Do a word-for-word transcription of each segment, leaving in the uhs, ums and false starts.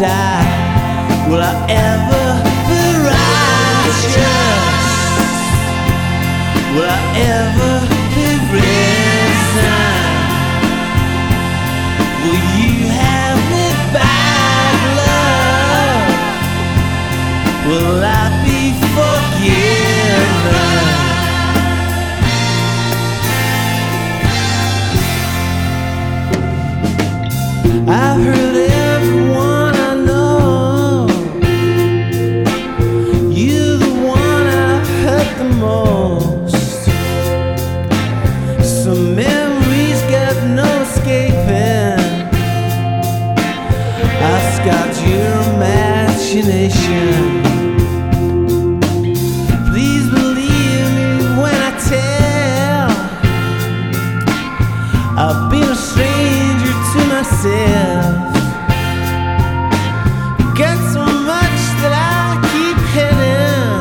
die. Will I ever be righteous? Will I ever be risen? Will you have me back, love? Will I be forgiven? I've heard everyone I know. You're the one I hurt the most. Some memories got no escaping. I've scarred your imagination. Please believe me when I tell I've been a stranger to myself. Got so much that I keep hidden.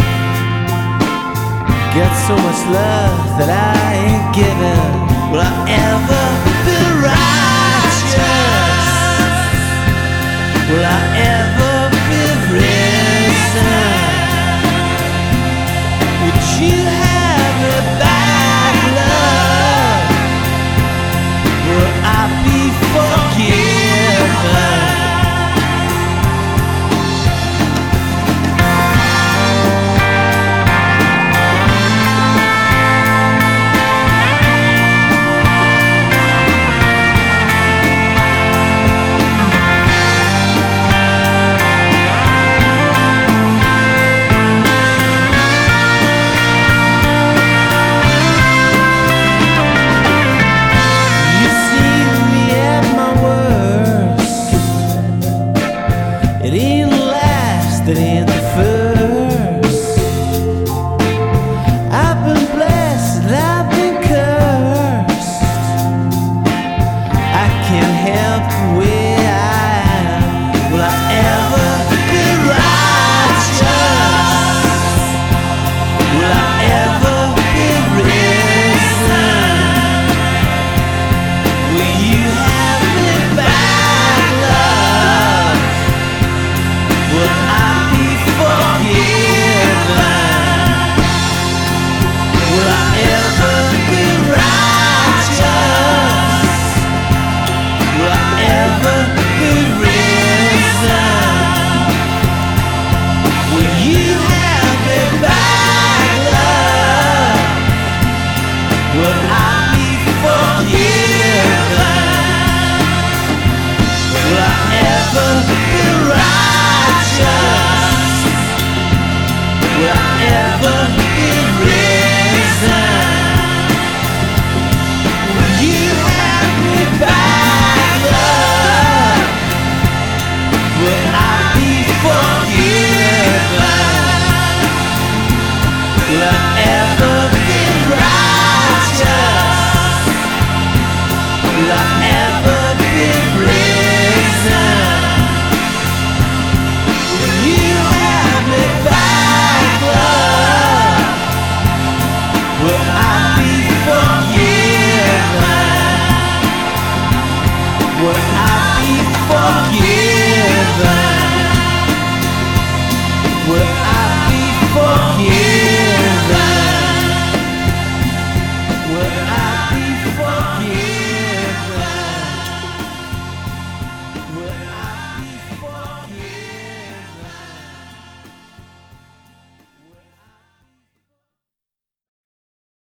Got so much love that I ain't given. Will I ever be righteous? Will I ever be risen? Would you have me back, love? Will I be forgiven? It ain't the last, it ain't the first. I've been blessed and I've been cursed. I can't help the way I am. Will I ever be righteous? Will I ever be risen? Will you have me back, love? Will I be forgiven? Will I ever be righteous? Will I ever be risen? Will you have me back, love? Will I be forgiven? Will I ever be righteous? Will I ever be risen? Will you have me back, love? Will I be forgiven? Will I ever be righteous? Will I ever be